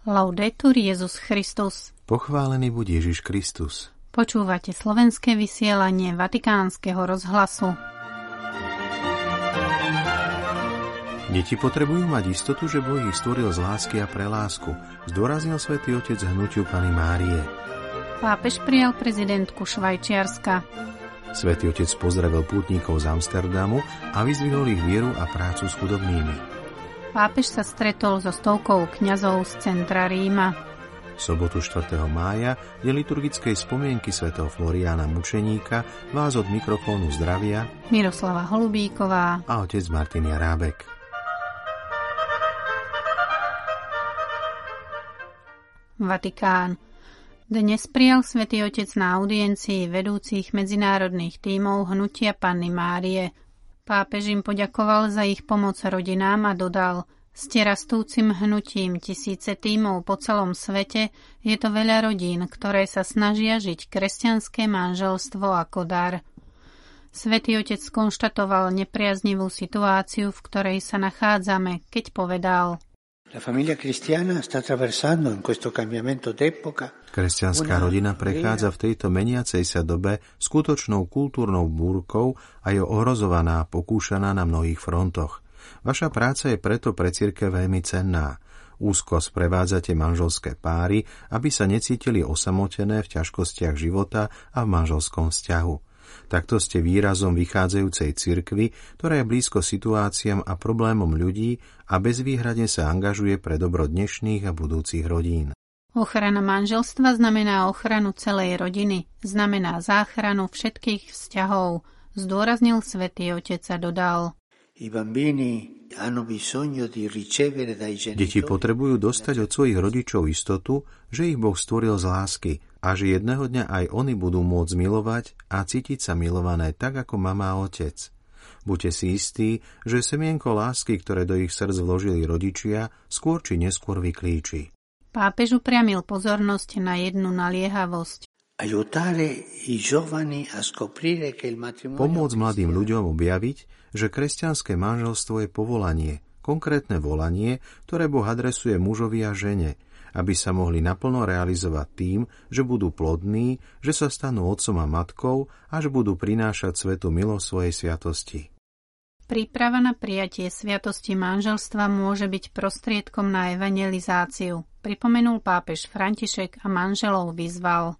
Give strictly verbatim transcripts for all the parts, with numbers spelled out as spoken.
Laudetur Jesus Christus. Pochválený buď Ježiš Kristus. Počúvate slovenské vysielanie Vatikánskeho rozhlasu. Deti potrebujú mať istotu, že Boh ich stvoril z lásky a pre lásku, zdôraznil Svätý Otec hnutiu Panny Márie. Pápež prijal prezidentku Švajčiarska. Svätý Otec pozdravil pútnikov z Amsterdamu a vyzdvihol ich vieru a prácu s chudobnými. Pápež sa stretol so stovkou kňazov z centra Ríma. V sobotu štvrtého mája je liturgickej spomienky svätého Floriána Mučeníka vás od mikrofónu zdravia Miroslava Holubíková a otec Martin Jarábek. Vatikán. Dnes prijal Svätý Otec na audiencii vedúcich medzinárodných tímov hnutia Panny Márie. Pápež im poďakoval za ich pomoc rodinám a dodal: Ste rastúcim hnutím tisíce tímov po celom svete, je to veľa rodín, ktoré sa snažia žiť kresťanské manželstvo ako dar. Svätý Otec skonštatoval nepriaznivú situáciu, v ktorej sa nachádzame, keď povedal: Kresťanská rodina prechádza v tejto meniacej sa dobe skutočnou kultúrnou búrkou a je ohrozovaná, pokúšaná na mnohých frontoch. Vaša práca je preto pre cirkev veľmi cenná. Úzko sprevádzate manželské páry, aby sa necítili osamotené v ťažkostiach života a v manželskom vzťahu. Takto ste výrazom vychádzajúcej cirkvi, ktorá je blízko situáciám a problémom ľudí a bezvýhradne sa angažuje pre dobro dnešných a budúcich rodín. Ochrana manželstva znamená ochranu celej rodiny, znamená záchranu všetkých vzťahov, zdôraznil Svätý Otec a dodal: Deti potrebujú dostať od svojich rodičov istotu, že ich Boh stvoril z lásky a že jedného dňa aj oni budú môcť milovať a cítiť sa milované tak ako mama a otec. Buďte si istí, že semienko lásky, ktoré do ich srdc vložili rodičia, skôr či neskôr vyklíči. Pápež upriamil pozornosť na jednu naliehavosť. Pomôcť mladým ľuďom objaviť, že kresťanské manželstvo je povolanie, konkrétne volanie, ktoré Boh adresuje mužovi a žene, aby sa mohli naplno realizovať tým, že budú plodní, že sa stanú otcom a matkou a že budú prinášať svetu milosť svojej sviatosti. Príprava na prijatie sviatosti manželstva môže byť prostriedkom na evangelizáciu, pripomenul pápež František a manželov vyzval: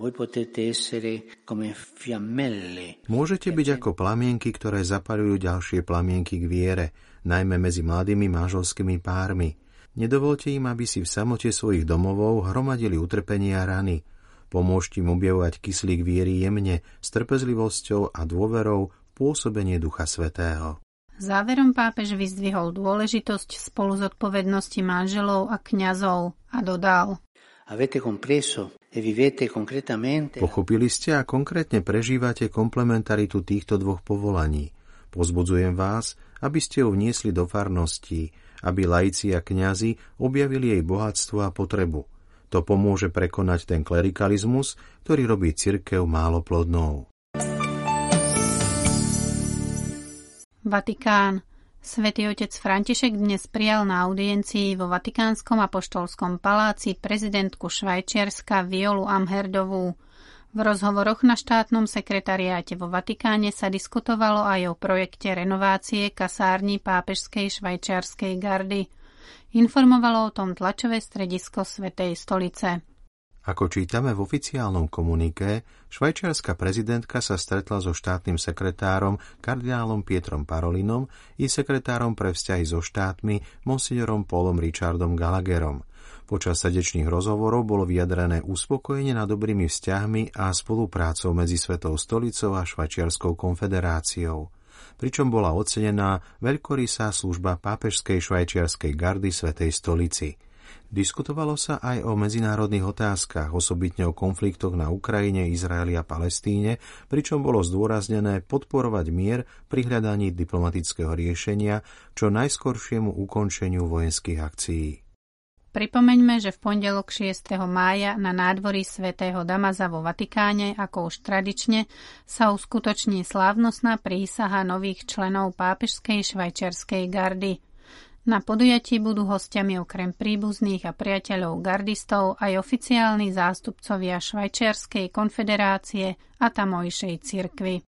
Môžete byť ako plamienky, ktoré zapaľujú ďalšie plamienky k viere, najmä medzi mladými manželskými pármi. Nedovolte im, aby si v samote svojich domovov hromadili utrpenie a rany. Pomôžte im objavovať kyslík viery jemne, s trpezlivosťou a dôverou v pôsobenie Ducha Svätého. Záverom pápež vyzdvihol dôležitosť spolu zodpovednosti manželov a kňazov a dodal: Pochopili ste a konkrétne prežívate komplementaritu týchto dvoch povolaní. Pozbudzujem vás, aby ste ju vniesli do farností, aby laici a kňazi objavili jej bohatstvo a potrebu. To pomôže prekonať ten klerikalizmus, ktorý robí cirkev málo plodnou. Vatikán. Svätý Otec František dnes prijal na audiencii vo Vatikánskom apoštolskom paláci prezidentku Švajčiarska Violu Amherdovú. V rozhovoroch na štátnom sekretariáte vo Vatikáne sa diskutovalo aj o projekte renovácie kasární pápežskej švajčiarskej gardy. Informovalo o tom tlačové stredisko Svätej stolice. Ako čítame v oficiálnom komuniké, švajčiarska prezidentka sa stretla so štátnym sekretárom kardinálom Pietrom Parolinom i sekretárom pre vzťahy so štátmi monsignorom Paulom Richardom Gallagherom. Počas srdečných rozhovorov bolo vyjadrené uspokojenie nad dobrými vzťahmi a spoluprácou medzi Svetou stolicou a Švajčiarskou konfederáciou, pričom bola ocenená veľkorysá služba pápežskej švajčiarskej gardy Svätej stolici. Diskutovalo sa aj o medzinárodných otázkach, osobitne o konfliktoch na Ukrajine, Izraeli a Palestíne, pričom bolo zdôraznené podporovať mier pri hľadaní diplomatického riešenia čo najskoršiemu ukončeniu vojenských akcií. Pripomeňme, že v pondelok šiesteho mája na nádvorí svätého Damaza vo Vatikáne, ako už tradične, sa uskutoční slávnostná prísaha nových členov pápežskej švajčiarskej gardy. Na podujatí budú hostiami okrem príbuzných a priateľov gardistov aj oficiálni zástupcovia Švajčiarskej konfederácie a tamojšej cirkvi.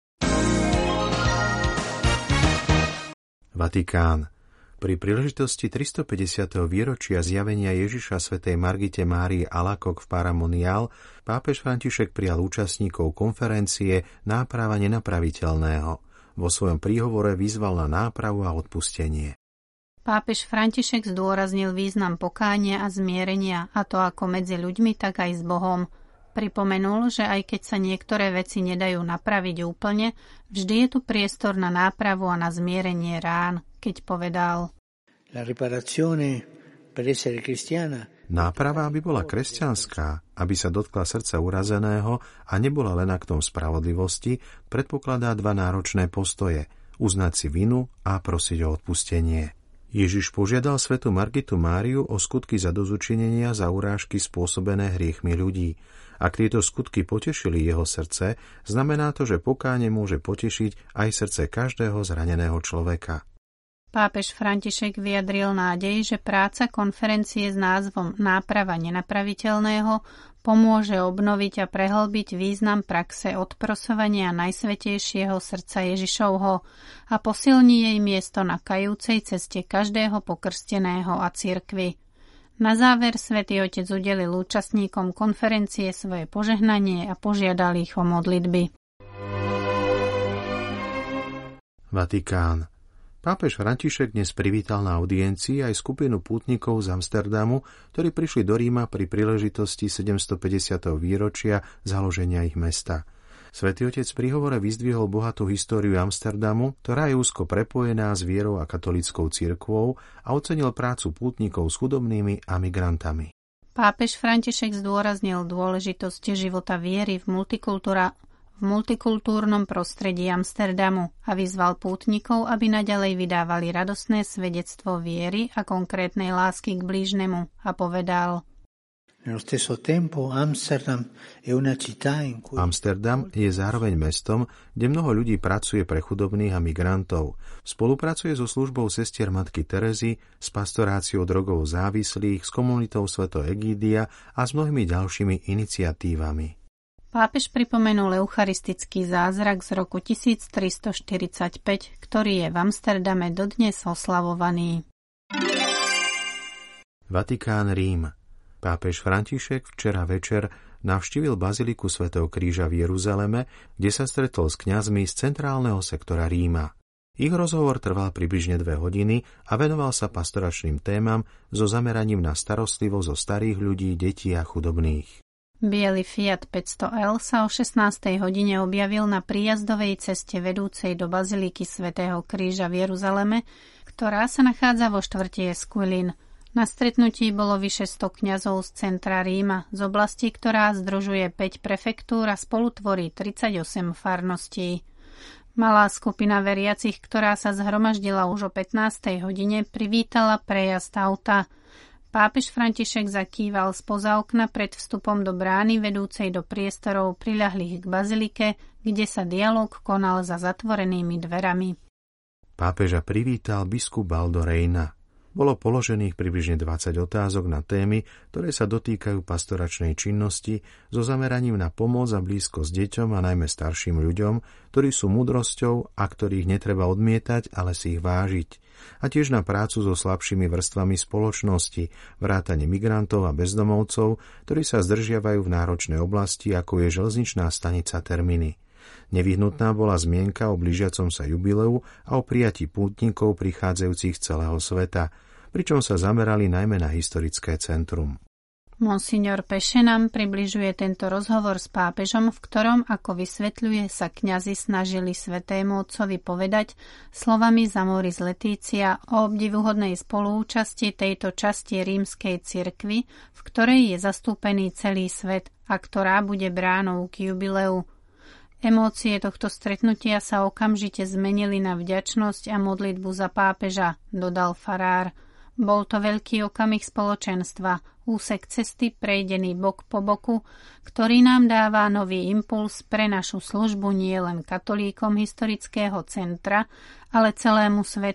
Vatikán. Pri príležitosti tristopäťdesiateho výročia zjavenia Ježiša svätej Margite Márii Alacoque v Paramonial pápež František prijal účastníkov konferencie Náprava nenapraviteľného. Vo svojom príhovore vyzval na nápravu a odpustenie. Pápež František zdôraznil význam pokánia a zmierenia, a to ako medzi ľuďmi, tak aj s Bohom. Pripomenul, že aj keď sa niektoré veci nedajú napraviť úplne, vždy je tu priestor na nápravu a na zmierenie rán, keď povedal: Náprava, aby bola kresťanská, aby sa dotkla srdca urazeného a nebola len aktom spravodlivosti, predpokladá dva náročné postoje: uznať si vinu a prosiť o odpustenie. Ježiš požiadal svätú Margitu Máriu o skutky zadozučinenia za urážky spôsobené hriechmi ľudí. Ak tieto skutky potešili jeho srdce, znamená to, že pokánie môže potešiť aj srdce každého zraneného človeka. Pápež František vyjadril nádej, že práca konferencie s názvom Náprava nenapraviteľného pomôže obnoviť a prehlbiť význam praxe odprosovania Najsvätejšieho srdca Ježišovho a posilní jej miesto na kajúcej ceste každého pokrsteného a cirkvi. Na záver Svätý Otec udelil účastníkom konferencie svoje požehnanie a požiadal ich o modlitby. Vatikán. Pápež František dnes privítal na audiencii aj skupinu pútnikov z Amsterdamu, ktorí prišli do Ríma pri príležitosti sedemstopäťdesiateho výročia založenia ich mesta. Svätý Otec v príhovore vyzdvihol bohatú históriu Amsterdamu, ktorá je úzko prepojená s vierou a katolíckou cirkvou, a ocenil prácu pútnikov s chudobnými a migrantami. Pápež František zdôraznil dôležitosť života viery v multikultúra v multikultúrnom prostredí Amsterdamu a vyzval pútnikov, aby naďalej vydávali radostné svedectvo viery a konkrétnej lásky k blížnemu, a povedal: Amsterdam je zároveň mestom, kde mnoho ľudí pracuje pre chudobných a migrantov. Spolupracuje so službou sestier Matky Terezy, s pastoráciou drogovo závislých, s komunitou Sv. Egídia a s mnohými ďalšími iniciatívami. Pápež pripomenul eucharistický zázrak z roku tisíctristoštyridsaťpäť, ktorý je v Amsterdame dodnes oslavovaný. Vatikán, Rím. Pápež František včera večer navštívil baziliku svätého Kríža v Jeruzaleme, kde sa stretol s kňazmi z centrálneho sektora Ríma. Ich rozhovor trval približne dve hodiny a venoval sa pastoračným témam so zameraním na starostlivosť o starých ľudí, detí a chudobných. Biely Fiat päťsto el sa o šestnástej hodine objavil na príjazdovej ceste vedúcej do baziliky svätého Kríža v Jeruzaleme, ktorá sa nachádza vo štvrti Esquilín. Na stretnutí bolo vyše sto kňazov z centra Ríma, z oblasti, ktorá združuje päť prefektúr a spolutvorí tridsaťosem farností. Malá skupina veriacich, ktorá sa zhromaždila už o pätnástej hodine, privítala prejazd auta. Pápež František zakýval spoza okna pred vstupom do brány vedúcej do priestorov priľahlých k bazilike, kde sa dialóg konal za zatvorenými dverami. Pápeža privítal biskup Baldo Reina. Bolo položených približne dvadsať otázok na témy, ktoré sa dotýkajú pastoračnej činnosti so zameraním na pomoc a blízkosť deťom a najmä starším ľuďom, ktorí sú múdrosťou a ktorých netreba odmietať, ale si ich vážiť. A tiež na prácu so slabšími vrstvami spoločnosti, vrátane migrantov a bezdomovcov, ktorí sa zdržiavajú v náročnej oblasti, ako je železničná stanica Terminy. Nevyhnutná bola zmienka o blížiacom sa jubileu a o prijatí pútnikov prichádzajúcich z celého sveta, pričom sa zamerali najmä na historické centrum. Monsignor Peše nám približuje tento rozhovor s pápežom, v ktorom, ako vysvetľuje, sa kňazi snažili svätému otcovi povedať slovami Zamoris Laetitia o obdivuhodnej spolúčasti tejto časti rímskej cirkvi, v ktorej je zastúpený celý svet a ktorá bude bránou k jubileu. Emócie tohto stretnutia sa okamžite zmenili na vďačnosť a modlitbu za pápeža, dodal farár. Bol to veľký okamih spoločenstva, úsek cesty prejdený bok po boku, ktorý nám dáva nový impuls pre našu službu nie len katolíkom historického centra, ale celému svetu,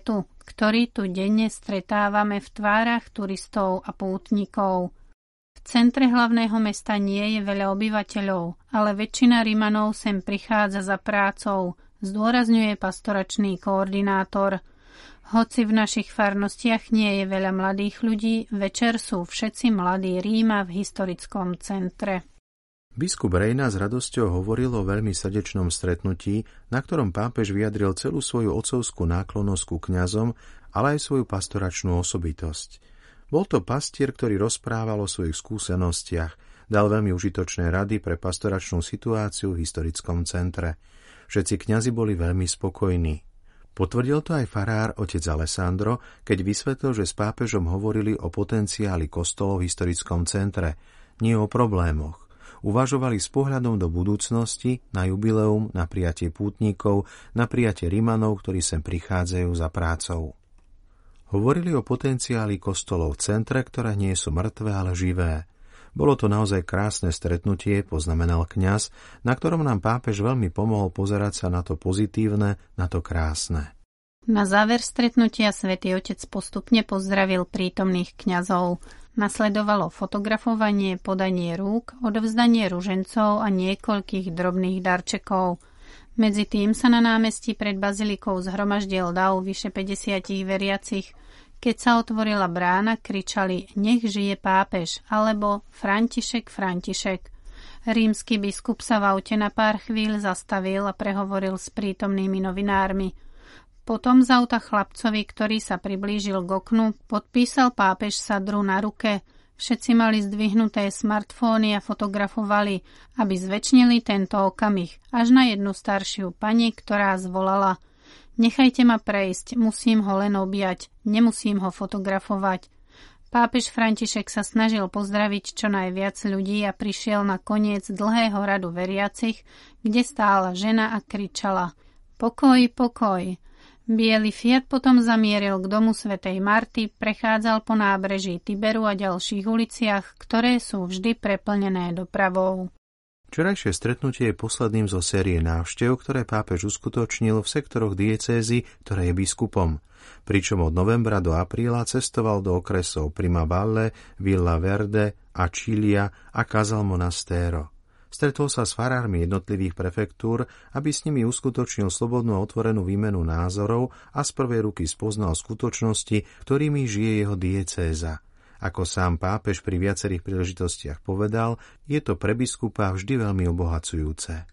ktorý tu denne stretávame v tvárach turistov a pútnikov. V centre hlavného mesta nie je veľa obyvateľov, ale väčšina Rimanov sem prichádza za prácou, zdôrazňuje pastoračný koordinátor. Hoci v našich farnostiach nie je veľa mladých ľudí, večer sú všetci mladí Ríma v historickom centre. Biskup Rejna s radosťou hovoril o veľmi srdečnom stretnutí, na ktorom pápež vyjadril celú svoju otcovskú náklonnosť ku kňazom, ale aj svoju pastoračnú osobitosť. Bol to pastier, ktorý rozprával o svojich skúsenostiach, dal veľmi užitočné rady pre pastoračnú situáciu v historickom centre. Všetci kňazi boli veľmi spokojní. Potvrdil to aj farár otec Alessandro, keď vysvetlil, že s pápežom hovorili o potenciáli kostolov v historickom centre, nie o problémoch. Uvažovali s pohľadom do budúcnosti, na jubileum, na prijatie pútnikov, na prijatie Rimanov, ktorí sem prichádzajú za prácou. Hovorili o potenciáli kostolov v centre, ktoré nie sú mŕtve, ale živé. Bolo to naozaj krásne stretnutie, poznamenal kňaz, na ktorom nám pápež veľmi pomohol pozerať sa na to pozitívne, na to krásne. Na záver stretnutia svätý Otec postupne pozdravil prítomných kňazov. Nasledovalo fotografovanie, podanie rúk, odovzdanie ružencov a niekoľkých drobných darčekov. Medzi tým sa na námestí pred bazilikou zhromaždil dav vyše päťdesiatich veriacich. Keď sa otvorila brána, kričali Nech žije pápež alebo František, František. Rímsky biskup sa v aute na pár chvíľ zastavil a prehovoril s prítomnými novinármi. Potom z auta chlapcovi, ktorý sa priblížil k oknu, podpísal pápež sadru na ruke. Všetci mali zdvihnuté smartfóny a fotografovali, aby zvečnili tento okamih, až na jednu staršiu pani, ktorá zvolala Nechajte ma prejsť, musím ho len objať, nemusím ho fotografovať. Pápež František sa snažil pozdraviť čo najviac ľudí a prišiel na koniec dlhého radu veriacich, kde stála žena a kričala Pokoj, pokoj. Biely Fiat potom zamieril k domu svätej Marty, prechádzal po nábreží Tiberu a ďalších uliciach, ktoré sú vždy preplnené dopravou. Včerajšie stretnutie je posledným zo série návštev, ktoré pápež uskutočnil v sektoroch diecézy, ktoré je biskupom. Pričom od novembra do apríla cestoval do okresov Primavalle, Villa Verde, Acilia a Casal Monastero. Stretol sa s farármi jednotlivých prefektúr, aby s nimi uskutočnil slobodnú a otvorenú výmenu názorov a z prvej ruky spoznal skutočnosti, ktorými žije jeho diecéza. Ako sám pápež pri viacerých príležitostiach povedal, je to pre biskupa vždy veľmi obohacujúce.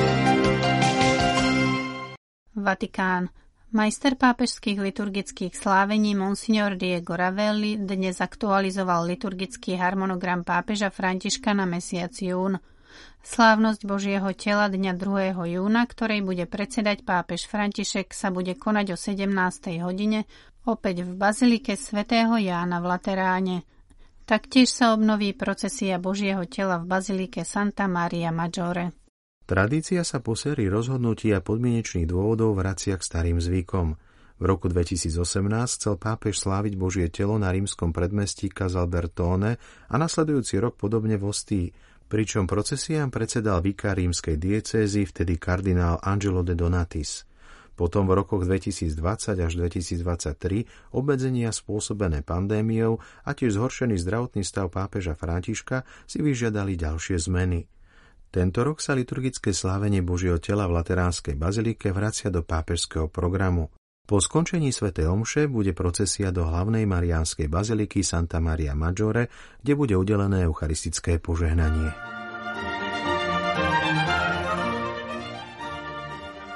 Vatikán. Majster pápežských liturgických slávení Monsignor Diego Ravelli dnes aktualizoval liturgický harmonogram pápeža Františka na mesiac jún. Slávnosť Božieho tela dňa druhého júna, ktorej bude predsedať pápež František, sa bude konať o sedemnástej hodine opäť v bazilike svätého Jána v Lateráne. Taktiež sa obnoví procesia Božieho tela v bazilike Santa Maria Maggiore. Tradícia sa po sérii rozhodnutí a podmienečných dôvodov vracia k starým zvykom. V roku dvetisícosemnásť chcel pápež sláviť Božie telo na rímskom predmestí Casal Bertone a nasledujúci rok podobne v Ostii, pričom procesiám predsedal vikár rímskej diecézy, vtedy kardinál Angelo de Donatis. Potom v rokoch dvetisícdvadsať až dvetisícdvadsaťtri obmedzenia spôsobené pandémiou a tiež zhoršený zdravotný stav pápeža Františka si vyžiadali ďalšie zmeny. Tento rok sa liturgické slávenie Božieho tela v Lateránskej bazilike vracia do pápežského programu. Po skončení svätej omše bude procesia do hlavnej mariánskej baziliky Santa Maria Maggiore, kde bude udelené eucharistické požehnanie.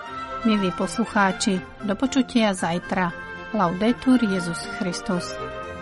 Milí poslucháči, do počutia zajtra. Laudetur Jesus Christus.